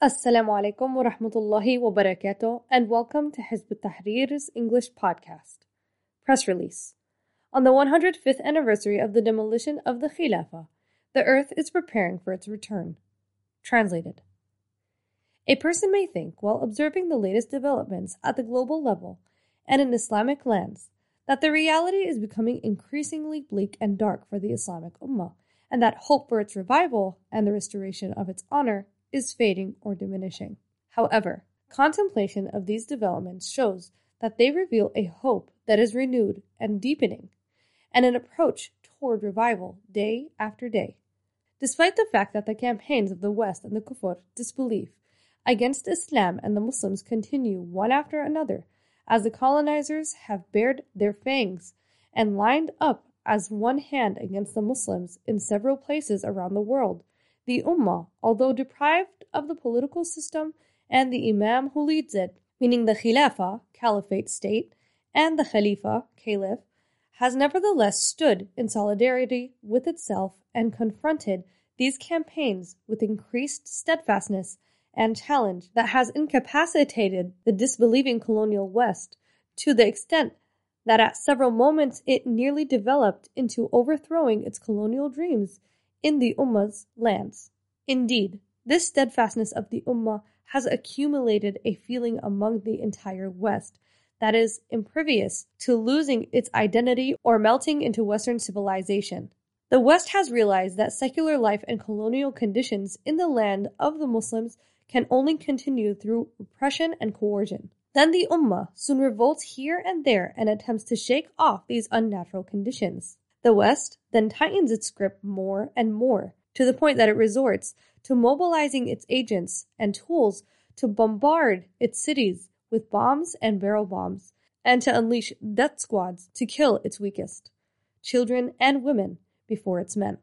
Assalamu alaikum wa rahmatullahi wa barakatuh, and welcome to Hizb ut-Tahrir's English podcast. Press release. On the 105th anniversary of the demolition of the Khilafah, the earth is preparing for its return. Translated. A person may think, while observing the latest developments at the global level and in Islamic lands, that the reality is becoming increasingly bleak and dark for the Islamic Ummah, and that hope for its revival and the restoration of its honor is fading or diminishing. However, contemplation of these developments shows that they reveal a hope that is renewed and deepening, and an approach toward revival day after day. Despite the fact that the campaigns of the West and the Kufr disbelief against Islam and the Muslims continue one after another, as the colonizers have bared their fangs and lined up as one hand against the Muslims in several places around the world, the Ummah, although deprived of the political system and the Imam who leads it, meaning the Khilafah, caliphate state, and the Khalifa, caliph, has nevertheless stood in solidarity with itself and confronted these campaigns with increased steadfastness and challenge that has incapacitated the disbelieving colonial West to the extent that at several moments it nearly developed into overthrowing its colonial dreams in the Ummah's lands. Indeed, this steadfastness of the Ummah has accumulated a feeling among the entire West that is impervious to losing its identity or melting into Western civilization. The West has realized that secular life and colonial conditions in the land of the Muslims can only continue through repression and coercion. Then the Ummah soon revolts here and there and attempts to shake off these unnatural conditions. The West then tightens its grip more and more, to the point that it resorts to mobilizing its agents and tools to bombard its cities with bombs and barrel bombs, and to unleash death squads to kill its weakest, children and women, before its men.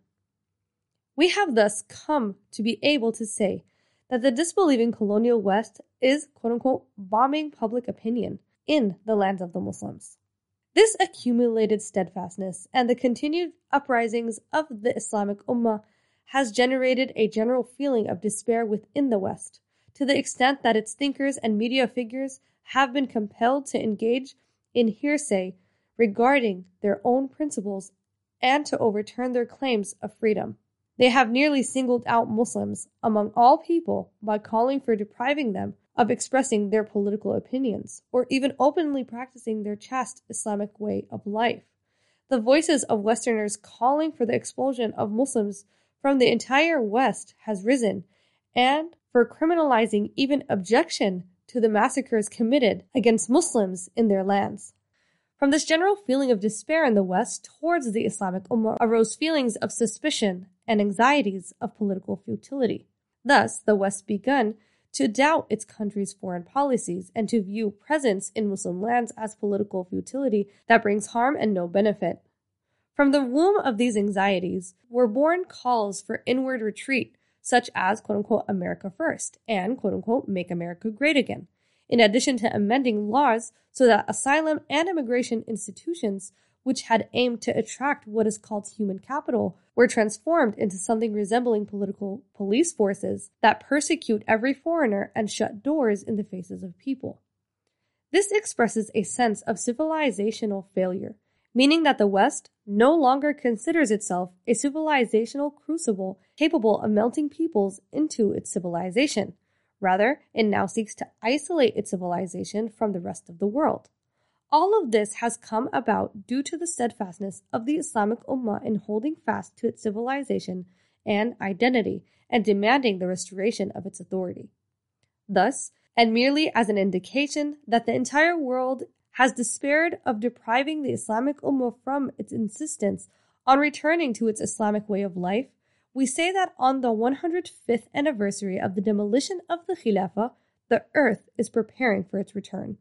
We have thus come to be able to say that the disbelieving colonial West is, quote-unquote, bombing public opinion in the lands of the Muslims. This accumulated steadfastness and the continued uprisings of the Islamic Ummah has generated a general feeling of despair within the West, to the extent that its thinkers and media figures have been compelled to engage in hearsay regarding their own principles and to overturn their claims of freedom. They have nearly singled out Muslims among all people by calling for depriving them of expressing their political opinions, or even openly practicing their chaste Islamic way of life. The voices of Westerners calling for the expulsion of Muslims from the entire West has risen, and for criminalizing even objection to the massacres committed against Muslims in their lands. From this general feeling of despair in the West towards the Islamic Ummah arose feelings of suspicion and anxieties of political futility. Thus, the West began to doubt its country's foreign policies and to view presence in Muslim lands as political futility that brings harm and no benefit. From the womb of these anxieties were born calls for inward retreat, such as, quote-unquote, America First and, quote-unquote, Make America Great Again, in addition to amending laws so that asylum and immigration institutions, which had aimed to attract what is called human capital, were transformed into something resembling political police forces that persecute every foreigner and shut doors in the faces of people. This expresses a sense of civilizational failure, meaning that the West no longer considers itself a civilizational crucible capable of melting peoples into its civilization. Rather, it now seeks to isolate its civilization from the rest of the world. All of this has come about due to the steadfastness of the Islamic Ummah in holding fast to its civilization and identity and demanding the restoration of its authority. Thus, and merely as an indication that the entire world has despaired of depriving the Islamic Ummah from its insistence on returning to its Islamic way of life, we say that on the 105th anniversary of the demolition of the Khilafah, the earth is preparing for its return.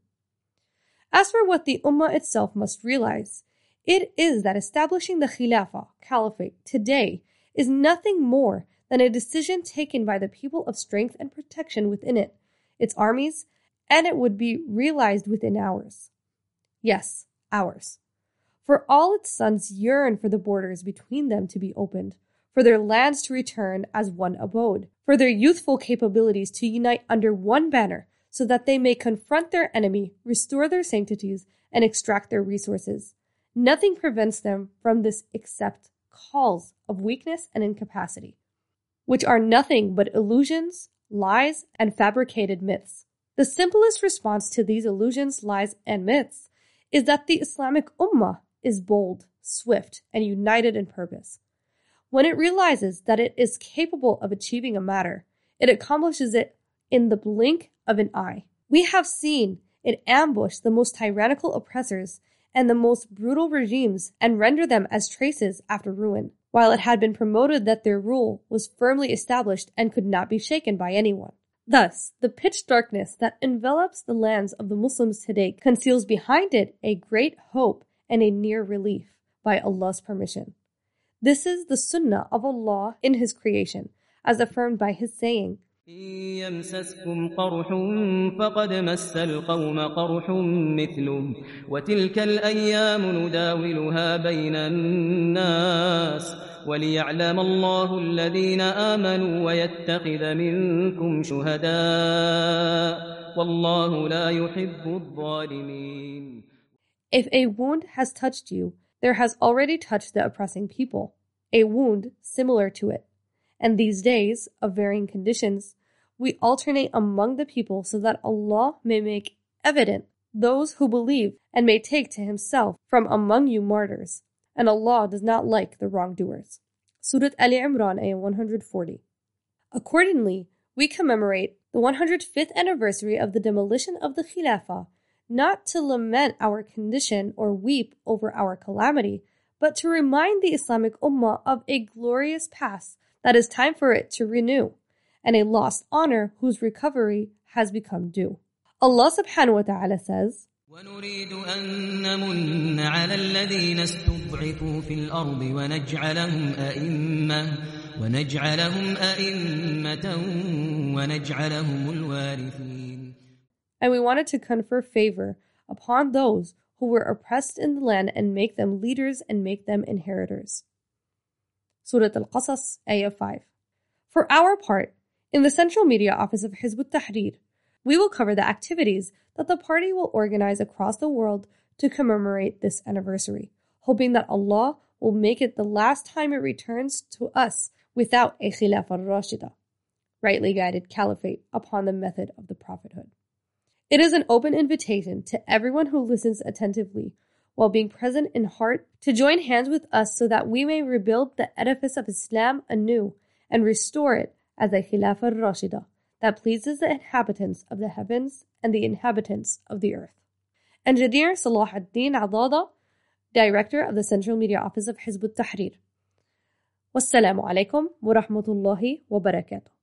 As for what the Ummah itself must realize, it is that establishing the Khilafah, caliphate, today is nothing more than a decision taken by the people of strength and protection within it, its armies, and it would be realized within hours. Yes, hours. For all its sons yearn for the borders between them to be opened, for their lands to return as one abode, for their youthful capabilities to unite under one banner so that they may confront their enemy, restore their sanctities, and extract their resources. Nothing prevents them from this except calls of weakness and incapacity, which are nothing but illusions, lies, and fabricated myths. The simplest response to these illusions, lies, and myths is that the Islamic Ummah is bold, swift, and united in purpose. When it realizes that it is capable of achieving a matter, it accomplishes it in the blink of an eye. We have seen it ambush the most tyrannical oppressors and the most brutal regimes and render them as traces after ruin, while it had been promoted that their rule was firmly established and could not be shaken by anyone. Thus, the pitch darkness that envelops the lands of the Muslims today conceals behind it a great hope and a near relief by Allah's permission. This is the sunnah of Allah in His creation, as affirmed by His saying, يمسسكم قرح فقد مس القوم قرح مثله وتلك الأيام نداولها بين الناس وليعلم الله الذين آمنوا ويتخذ منكم شهداء والله لا يحب الظالمين. If a wound has touched you, there has already touched the oppressing people, a wound similar to it. And these days, of varying conditions, we alternate among the people so that Allah may make evident those who believe and may take to Himself from among you martyrs. And Allah does not like the wrongdoers. Surah Ali Imran, ayah 140. Accordingly, we commemorate the 105th anniversary of the demolition of the Khilafah, not to lament our condition or weep over our calamity, but to remind the Islamic Ummah of a glorious past that is time for it to renew, and a lost honor whose recovery has become due. Allah subhanahu wa ta'ala says, وَنُرِيدُ أَن نَّمُنَّ عَلَى الَّذِينَ اسْتُضْعِفُوا فِي الْأَرْضِ وَنَجْعَلَهُمْ أَئِمَّةً وَنَجْعَلَهُمُ الْوَارِثِينَ. And we wanted to confer favor upon those who were oppressed in the land and make them leaders and make them inheritors. Surah Al-Qasas, ayah 5. For our part, in the Central Media Office of Hizb ut-Tahrir, we will cover the activities that the party will organize across the world to commemorate this anniversary, hoping that Allah will make it the last time it returns to us without a Khilafah al-Rashida, rightly guided caliphate upon the method of the prophethood. It is an open invitation to everyone who listens attentively, while being present in heart, to join hands with us so that we may rebuild the edifice of Islam anew and restore it as a Khilafah al-Rashida that pleases the inhabitants of the heavens and the inhabitants of the earth. Engineer Salah ad-Din Adada, Director of the Central Media Office of Hizb ut-Tahrir. Wassalamu alaikum wa rahmatullahi wa barakatuh.